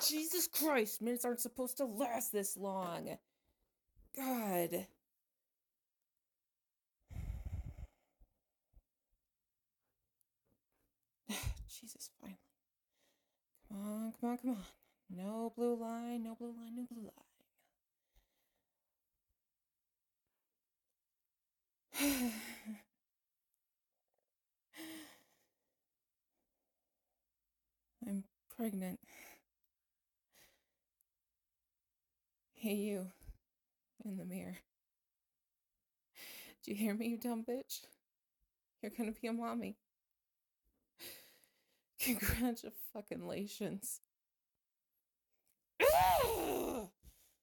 Jesus Christ, minutes aren't supposed to last this long. God. Jesus, finally. Come on, come on, come on. No blue line, no blue line, no blue line. I'm pregnant. Hey, you. In the mirror. Do you hear me, you dumb bitch? You're gonna be a mommy. Congratulations. Now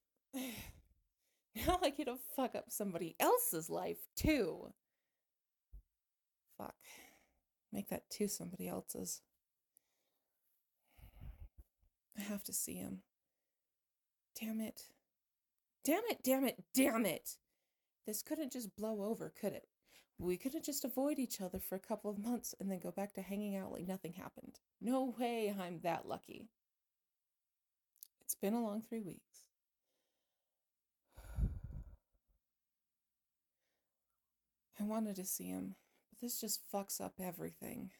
I get to fuck up somebody else's life, too. Fuck. Make that too somebody else's. I have to see him. Damn it. Damn it, damn it, damn it! This couldn't just blow over, could it? We couldn't just avoid each other for a couple of months and then go back to hanging out like nothing happened. No way I'm that lucky. It's been a long 3 weeks. I wanted to see him, but this just fucks up everything.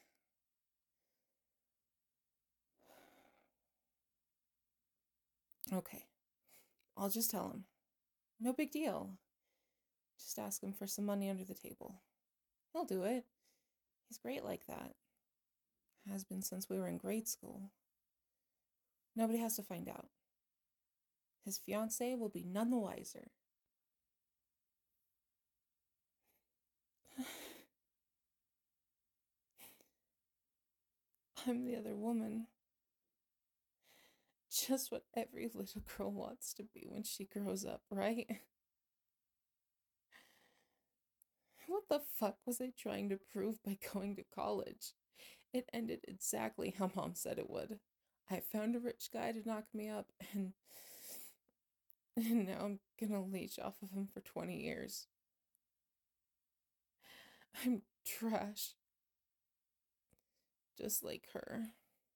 Okay, I'll just tell him. No big deal. Just ask him for some money under the table. He'll do it. He's great like that. Has been since we were in grade school. Nobody has to find out. His fiancée will be none the wiser. I'm the other woman. Just what every little girl wants to be when she grows up, right? What the fuck was I trying to prove by going to college? It ended exactly how Mom said it would. I found a rich guy to knock me up, and now I'm gonna leech off of him for 20 years. I'm trash. Just like her.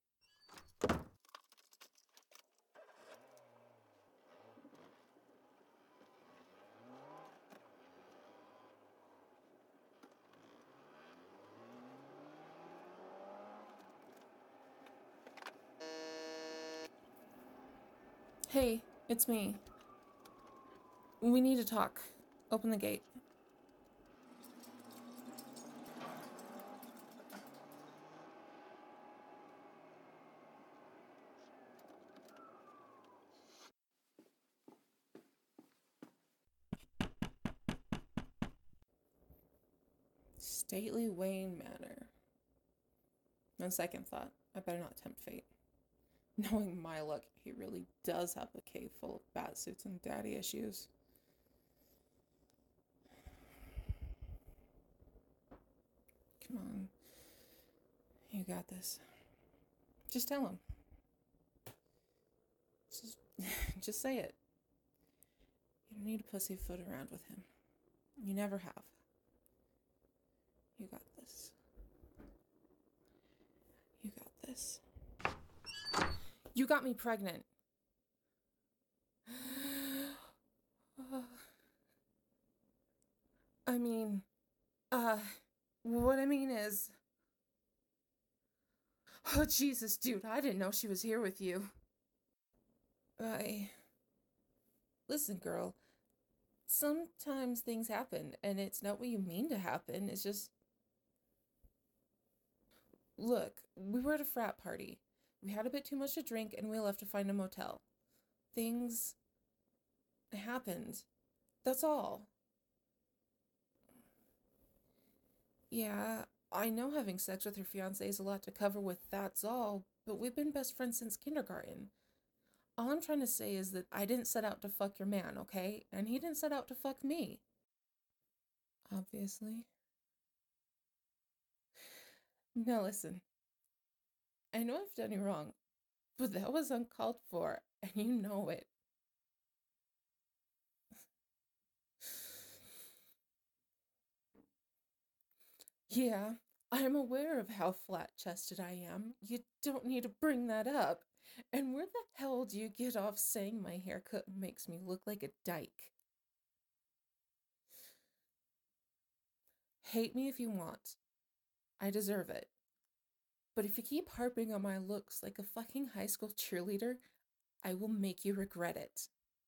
Hey, it's me. We need to talk. Open the gate. Stately Wayne Manor. On second thought, I better not tempt fate. Knowing my luck, he really does have a cave full of bat suits and daddy issues. Come on. You got this. Just tell him. Just, just say it. You don't need to pussyfoot around with him. You never have. You got this. You got this. You got me pregnant. I mean, what I mean is... Oh, Jesus, dude, I didn't know she was here with you. Listen, girl. Sometimes things happen, and it's not what you mean to happen. It's just... Look, we were at a frat party. We had a bit too much to drink, and we left to find a motel. Things... happened. That's all. Yeah, I know having sex with her fiancé is a lot to cover with that's all, but we've been best friends since kindergarten. All I'm trying to say is that I didn't set out to fuck your man, okay? And he didn't set out to fuck me. Obviously. Now listen, I know I've done you wrong, but that was uncalled for, and you know it. Yeah, I'm aware of how flat-chested I am. You don't need to bring that up. And where the hell do you get off saying my haircut makes me look like a dyke? Hate me if you want. I deserve it. But if you keep harping on my looks like a fucking high school cheerleader, I will make you regret it.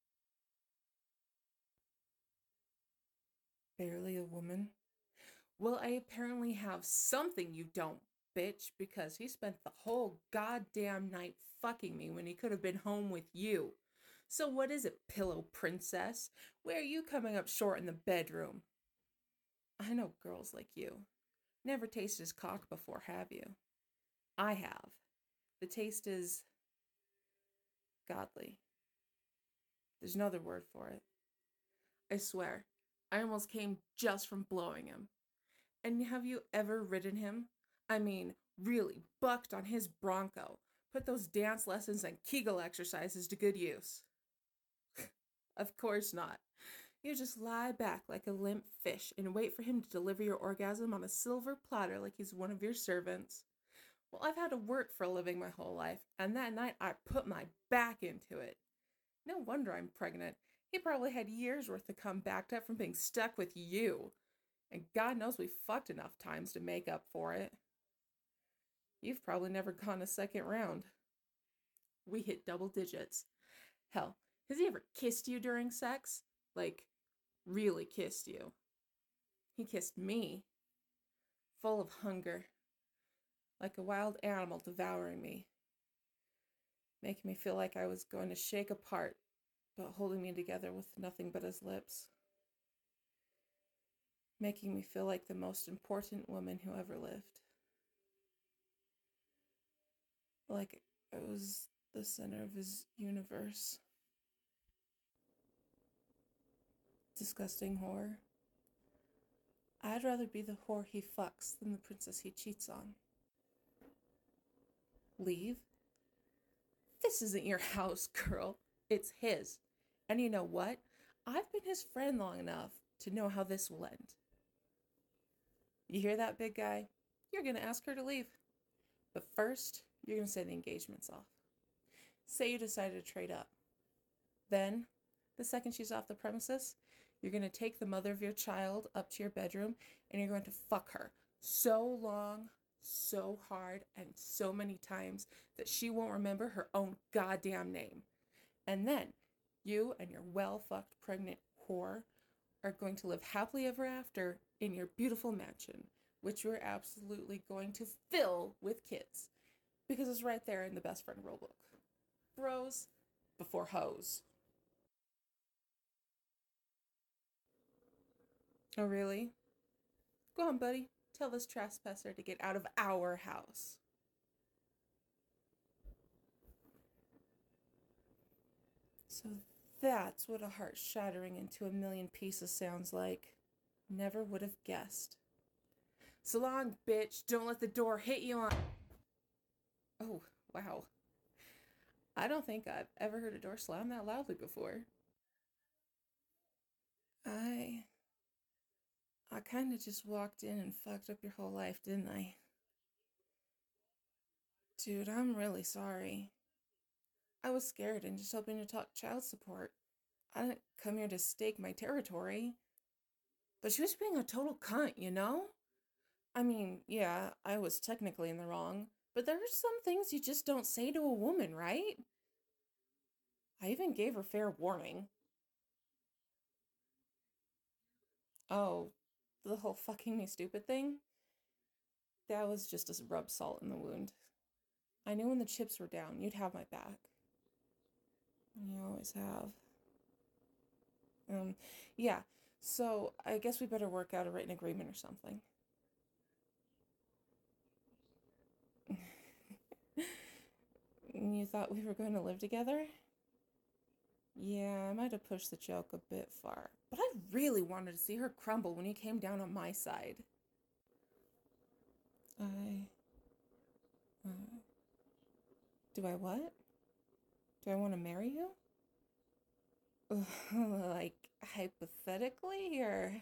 Barely a woman? Well, I apparently have something you don't, bitch, because he spent the whole goddamn night fucking me when he could have been home with you. So what is it, pillow princess? Where are you coming up short in the bedroom? I know girls like you. Never tasted his cock before, have you? I have. The taste is godly. There's no other word for it. I swear, I almost came just from blowing him. And have you ever ridden him? I mean, really bucked on his bronco. Put those dance lessons and Kegel exercises to good use. Of course not. You just lie back like a limp fish and wait for him to deliver your orgasm on a silver platter like he's one of your servants. Well, I've had to work for a living my whole life, and that night I put my back into it. No wonder I'm pregnant. He probably had years worth of come backed up from being stuck with you. And God knows we fucked enough times to make up for it. You've probably never gone a second round. We hit double digits. Hell, has he ever kissed you during sex? Like, really kissed you? He kissed me, full of hunger, like a wild animal devouring me, making me feel like I was going to shake apart, but holding me together with nothing but his lips, making me feel like the most important woman who ever lived. Like I was the center of his universe. Disgusting whore. I'd rather be the whore he fucks than the princess he cheats on. Leave? This isn't your house, girl. It's his. And you know what? I've been his friend long enough to know how this will end. You hear that, big guy? You're going to ask her to leave. But first, you're going to say the engagement's off. Say you decided to trade up. Then, the second she's off the premises, you're going to take the mother of your child up to your bedroom and you're going to fuck her so long, so hard, and so many times that she won't remember her own goddamn name. And then, you and your well-fucked pregnant whore are going to live happily ever after in your beautiful mansion, which you're absolutely going to fill with kids. Because it's right there in the best friend rule book. Bros before hoes. Oh, really? Go on, buddy. Tell this trespasser to get out of our house. So that's what a heart shattering into a million pieces sounds like. Never would have guessed. So long, bitch. Don't let the door hit you on. Oh, wow. I don't think I've ever heard a door slam that loudly before. I I kind of just walked in and fucked up your whole life, didn't I? Dude, I'm really sorry. I was scared and just hoping to talk child support. I didn't come here to stake my territory. But she was being a total cunt, you know? I mean, yeah, I was technically in the wrong, but there are some things you just don't say to a woman, right? I even gave her fair warning. Oh, the whole fucking me stupid thing? That was just to rub salt in the wound. I knew when the chips were down, you'd have my back. You always have. Um, yeah, so I guess we better work out a written agreement or something. You thought we were going to live together? Yeah, I might have pushed the joke a bit far. But I really wanted to see her crumble when you came down on my side. I. Uh, do I what? Do I want to marry you? Like, hypothetically, or.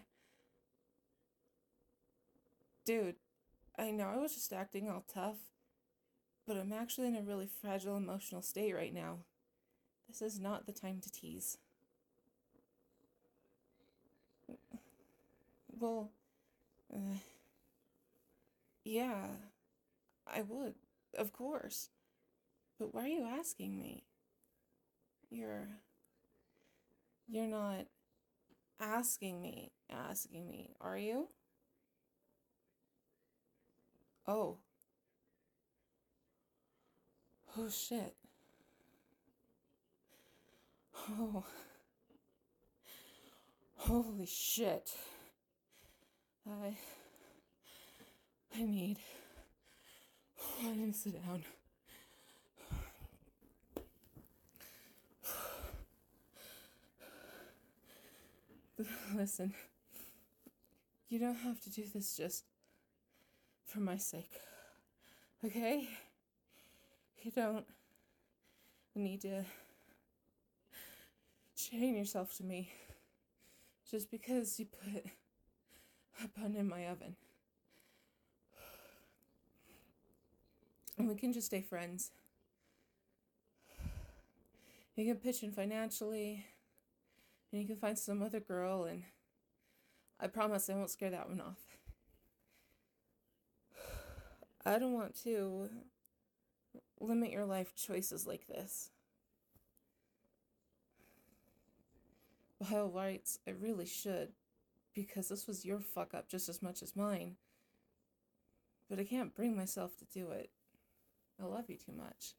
Dude, I know I was just acting all tough. But I'm actually in a really fragile emotional state right now. This is not the time to tease. Well, yeah, I would, of course. But why are you asking me? You're not asking me, are you? Oh. Oh shit. Oh. Holy shit. I need to sit down. Listen, you don't have to do this just for my sake, okay? You don't need to chain yourself to me just because you put a bun in my oven. And we can just stay friends. You can pitch in financially, and you can find some other girl, and I promise I won't scare that one off. I don't want to limit your life choices like this. By all rights, I really should, because this was your fuck up just as much as mine. But I can't bring myself to do it. I love you too much.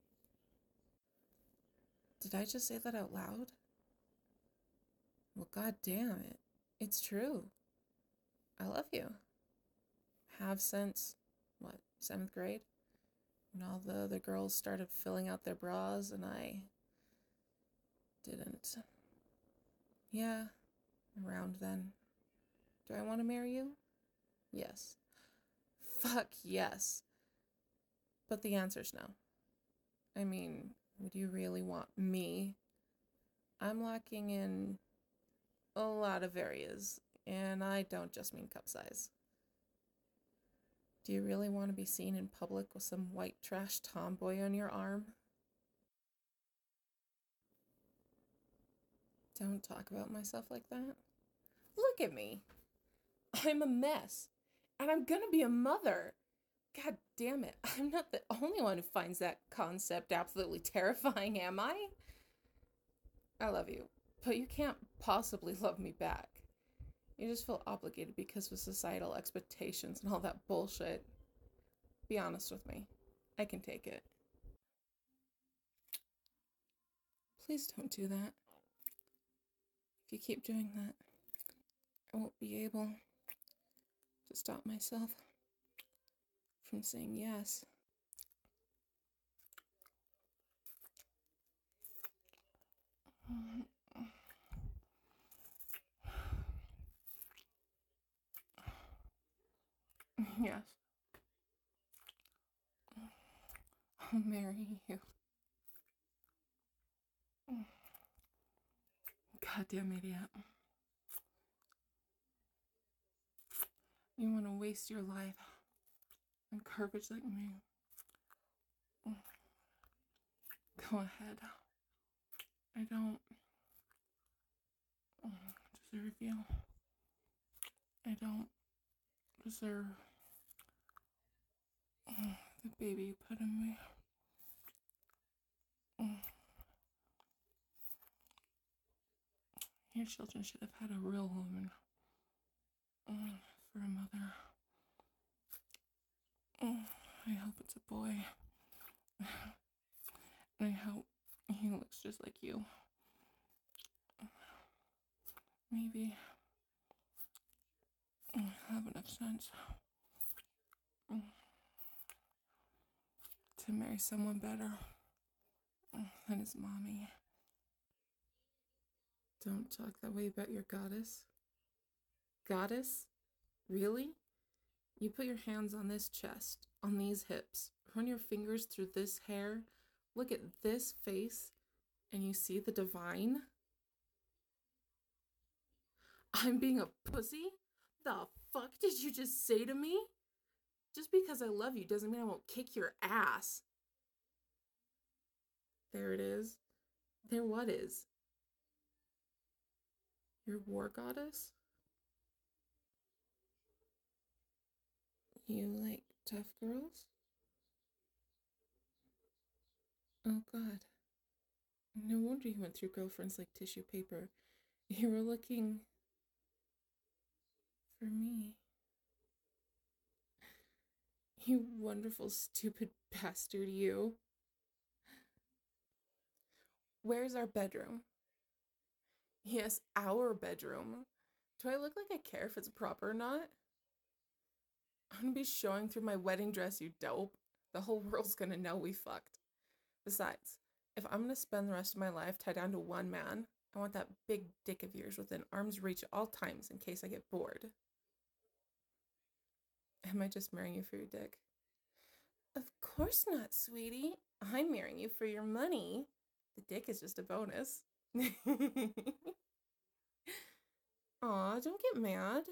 Did I just say that out loud? Well, god damn it. It's true. I love you. Have since, 7th grade? When all the other girls started filling out their bras and I didn't. Yeah, around then. Do I want to marry you? Yes. Fuck yes. But the answer's no. I mean, would you really want me? I'm lacking in a lot of areas, and I don't just mean cup size. Do you really want to be seen in public with some white trash tomboy on your arm? Don't talk about myself like that. Look at me. I'm a mess. And I'm gonna be a mother. God damn it. I'm not the only one who finds that concept absolutely terrifying, am I? I love you, but you can't possibly love me back. You just feel obligated because of societal expectations and all that bullshit. Be honest with me. I can take it. Please don't do that. If you keep doing that, I won't be able to stop myself from saying yes. Yes. I'll marry you. Goddamn idiot. You want to waste your life on garbage like me? Go ahead. I don't deserve you. I don't deserve the baby you put in me. Your children should have had a real woman for a mother. I hope it's a boy. And I hope he looks just like you. Maybe I'll have enough sense to marry someone better than his mommy. Don't talk that way about your goddess. Goddess? Really? You put your hands on this chest, on these hips, run your fingers through this hair, look at this face, and you see the divine? I'm being a pussy? The fuck did you just say to me? Just because I love you doesn't mean I won't kick your ass. There it is. There what is? Your war goddess? You like tough girls? Oh god. No wonder you went through girlfriends like tissue paper. You were looking for me. You wonderful, stupid bastard, you. Where's our bedroom? Yes, our bedroom. Do I look like I care if it's proper or not? I'm gonna be showing through my wedding dress, you dope. The whole world's gonna know we fucked. Besides, if I'm gonna spend the rest of my life tied down to one man, I want that big dick of yours within arm's reach at all times in case I get bored. Am I just marrying you for your dick? Of course not, sweetie. I'm marrying you for your money. The dick is just a bonus. Aw, don't get mad.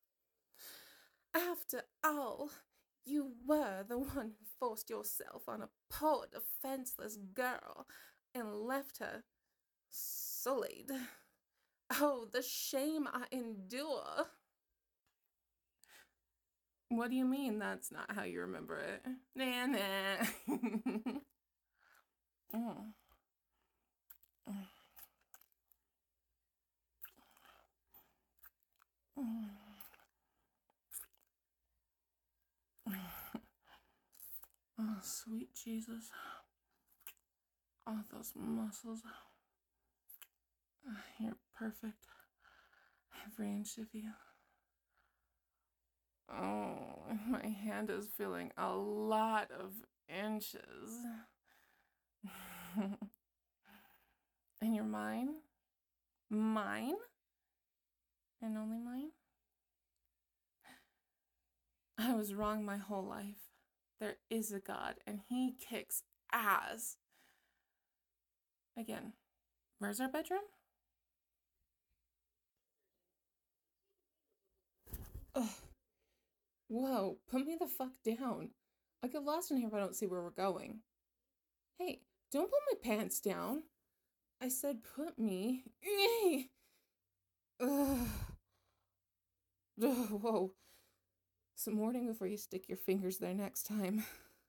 After all, you were the one who forced yourself on a poor, defenseless girl and left her sullied. Oh, the shame I endure. What do you mean that's not how you remember it? Nah, nah. Oh. Oh, sweet Jesus. Oh, those muscles. You're perfect. Every inch of you. Oh, my hand is feeling a lot of inches. And you're mine? Mine? And only mine? I was wrong my whole life. There is a God, and he kicks ass. Again, where's our bedroom? Ugh. Whoa, put me the fuck down. I get lost in here if I don't see where we're going. Hey, don't put my pants down. I said put me. Ugh. Whoa. Some warning before you stick your fingers there next time.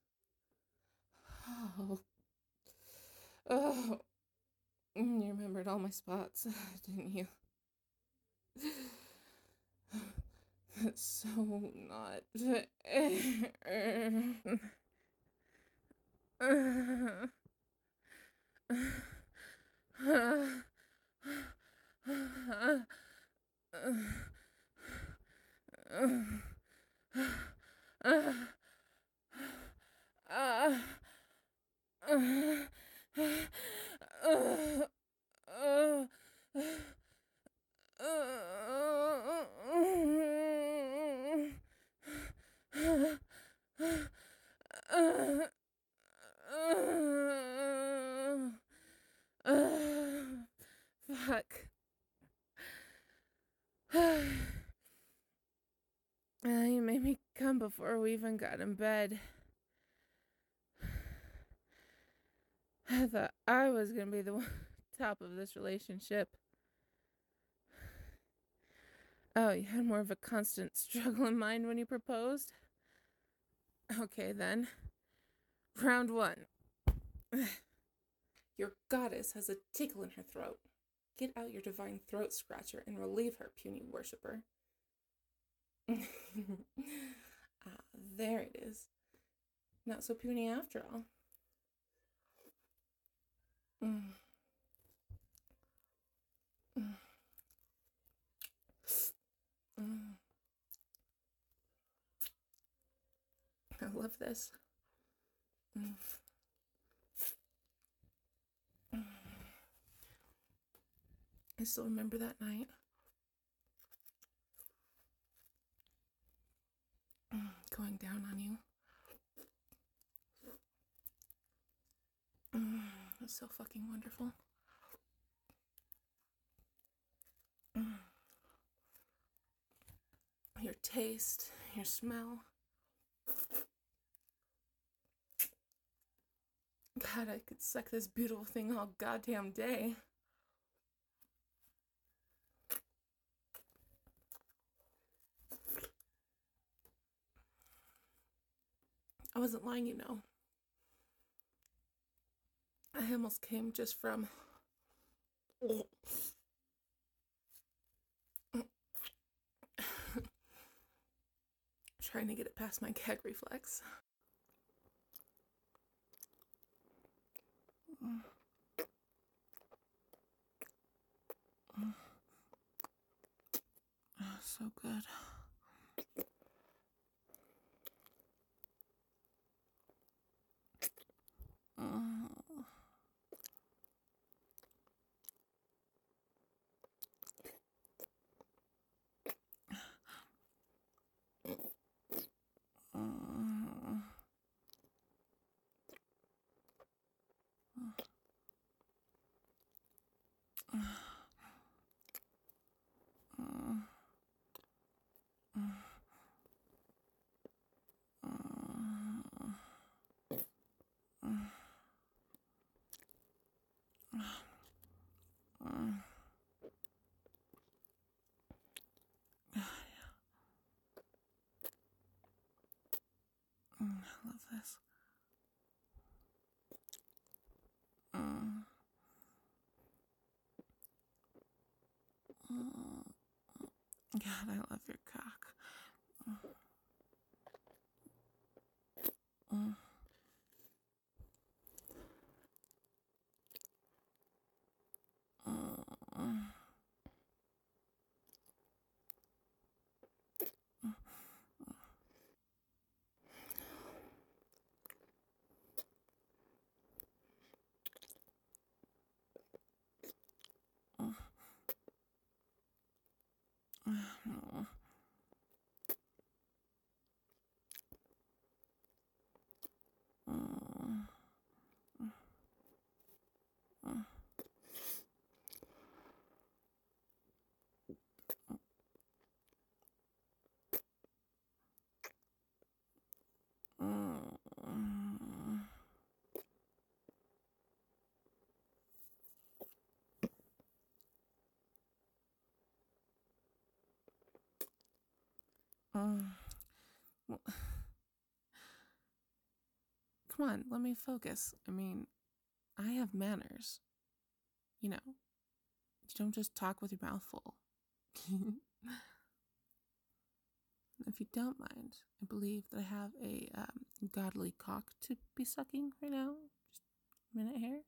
Oh. Oh. You remembered all my spots, didn't you? That's so not. Fuck. You made me come before we even got in bed. I thought I was gonna be the top of this relationship. Oh, you had more of a constant struggle in mind when you proposed? Okay, then. Round one. Your goddess has a tickle in her throat. Get out your divine throat scratcher and relieve her, puny worshipper. There it is. Not so puny after all. Mm. Mm. Mm. I love this. Mm. Mm. I still remember that night. Going down on you. It was so fucking wonderful. Your taste, your smell, God, I could suck this beautiful thing all goddamn day. I wasn't lying, you know. I almost came just from trying to get it past my gag reflex. So good. I love this. God, I love your cock. Come on, let me focus. I mean, I have manners. You know, you don't just talk with your mouth full. If you don't mind, I believe that I have a godly cock to be sucking right now. Just a minute here.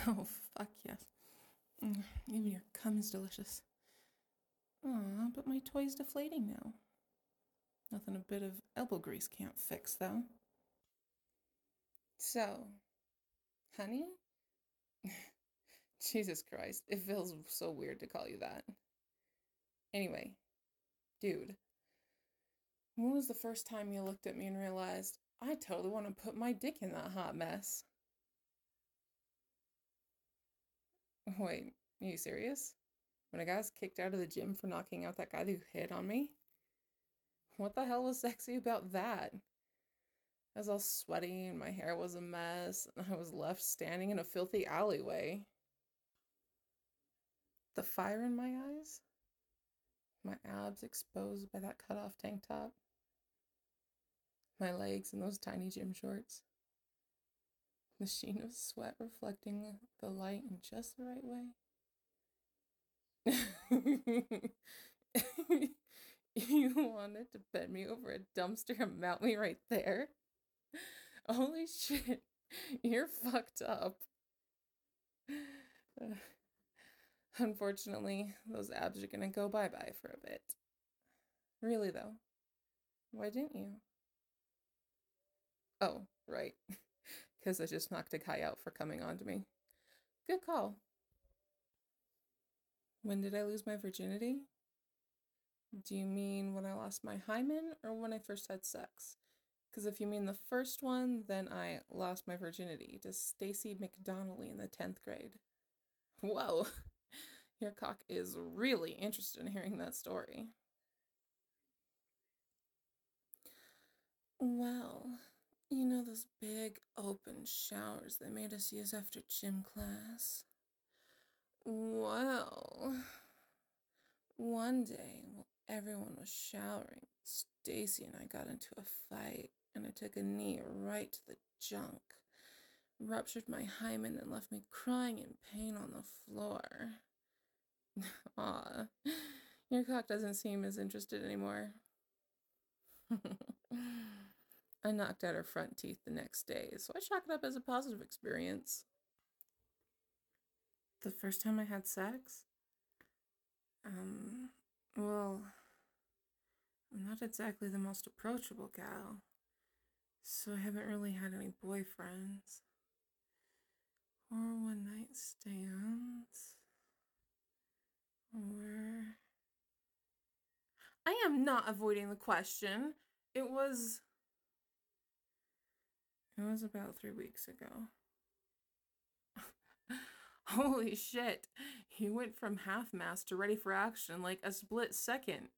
Oh, fuck yes. Even your cum is delicious. Aw, but my toy's deflating now. Nothing a bit of elbow grease can't fix, though. So, honey? Jesus Christ, it feels so weird to call you that. Anyway, dude, when was the first time you looked at me and realized I totally want to put my dick in that hot mess? Wait, are you serious? When I got kicked out of the gym for knocking out that guy who hit on me? What the hell was sexy about that? I was all sweaty and my hair was a mess, and I was left standing in a filthy alleyway. The fire in my eyes? My abs exposed by that cut-off tank top? My legs in those tiny gym shorts? The sheen of sweat reflecting the light in just the right way? You wanted to bend me over a dumpster and mount me right there? Holy shit, you're fucked up. Unfortunately, those abs are gonna go bye-bye for a bit. Really, though. Why didn't you? Oh, right. Because I just knocked a guy out for coming on to me. Good call. When did I lose my virginity? Do you mean when I lost my hymen or when I first had sex? Because if you mean the first one, then I lost my virginity to Stacy McDonnelly in the 10th grade. Whoa, your cock is really interested in hearing that story. Well, you know those big open showers they made us use after gym class? Well, one day, while everyone was showering, Stacy and I got into a fight, and I took a knee right to the junk. Ruptured my hymen and left me crying in pain on the floor. Aw, your cock doesn't seem as interested anymore. I knocked out her front teeth the next day, so I chalk it up as a positive experience. The first time I had sex? Well, I'm not exactly the most approachable gal, so I haven't really had any boyfriends or one-night stands or... I am not avoiding the question. It was about 3 weeks ago. Holy shit. He went from half-mast to ready for action in like a split second.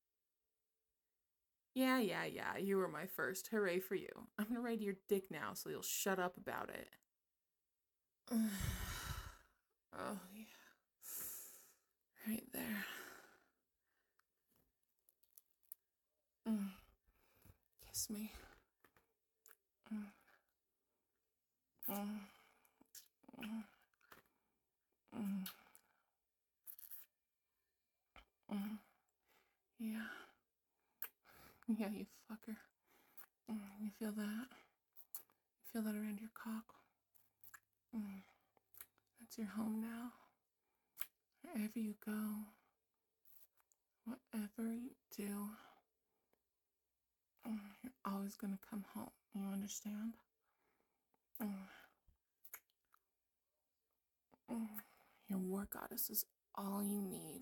Yeah, you were my first. Hooray for you. I'm gonna raid your dick now so you'll shut up about it. Oh, yeah. Right there. Kiss me. Yeah. Yeah, you fucker. You feel that? You feel that around your cock? That's your home now. Wherever you go, whatever you do, you're always gonna come home. You understand? Your war goddess is all you need.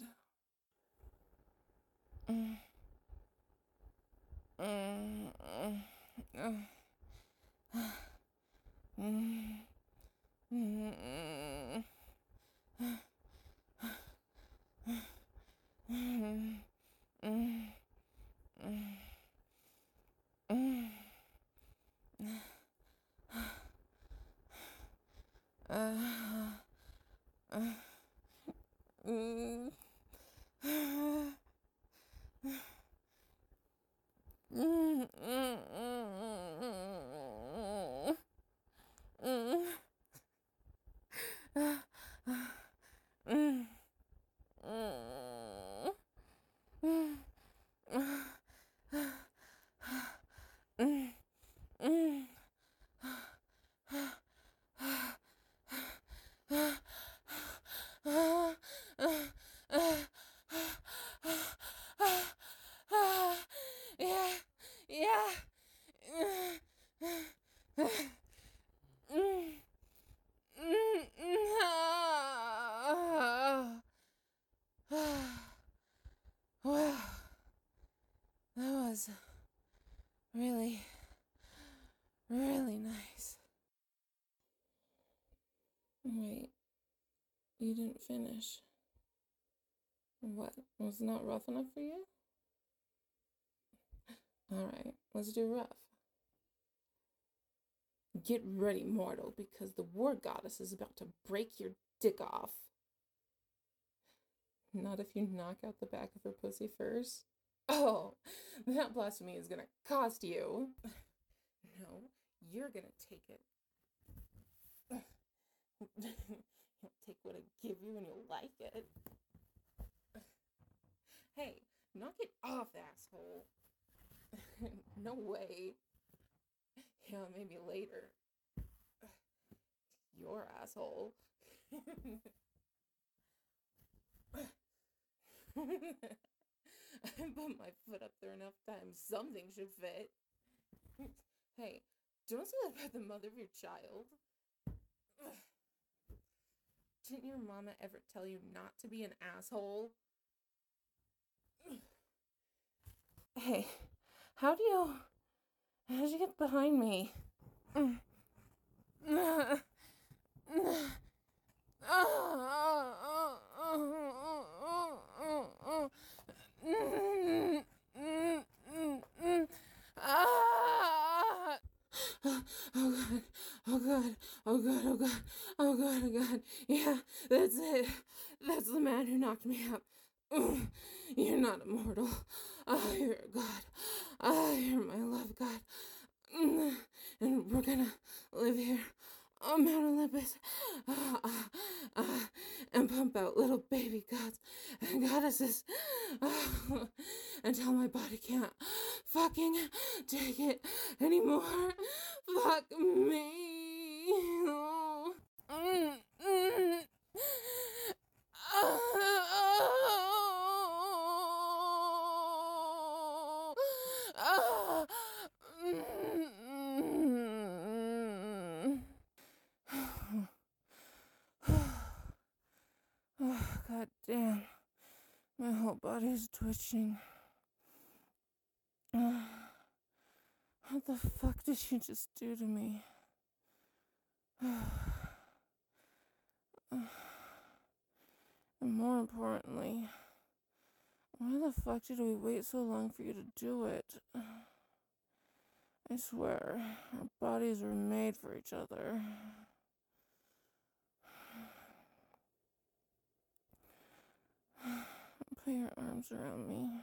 was really, really nice. Wait, you didn't finish. What? Was it not rough enough for you? Alright, let's do rough. Get ready, mortal, because the war goddess is about to break your dick off. Not if you knock out the back of her pussy first. Oh, that blasphemy is gonna cost you. No, you're gonna take it. You'll take what I give you and you'll like it. Hey, knock it off, asshole. No way. Yeah, maybe later. Your asshole. I put my foot up there enough times. Something should fit. Hey, don't say that about the mother of your child. Didn't your mama ever tell you not to be an asshole? Hey, how'd you get behind me? Oh god, oh god, oh god, oh god, oh god, oh god. Yeah, that's it. That's the man who knocked me out. You're not immortal. You're a god. You're my love god. And we're gonna live here on Mount Olympus and pump out little baby gods and goddesses until my body can't fucking take it anymore. Fuck me. Oh, god damn. My whole body's twitching. What the fuck did you just do to me? And more importantly, why the fuck did we wait so long for you to do it? I swear, our bodies were made for each other. Put your arms around me.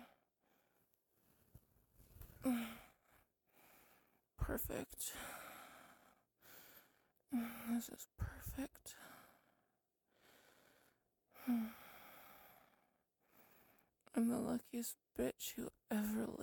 Perfect. This is perfect. I'm the luckiest bitch who ever lived.